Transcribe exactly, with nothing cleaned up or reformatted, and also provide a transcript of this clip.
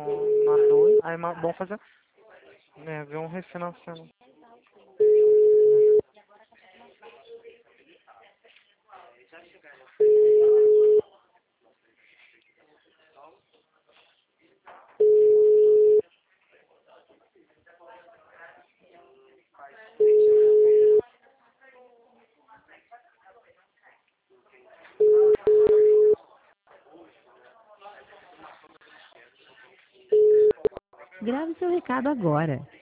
no, na dois. Aí ma- vamos fazer, né, ver um refinanciamento. Grave seu recado agora.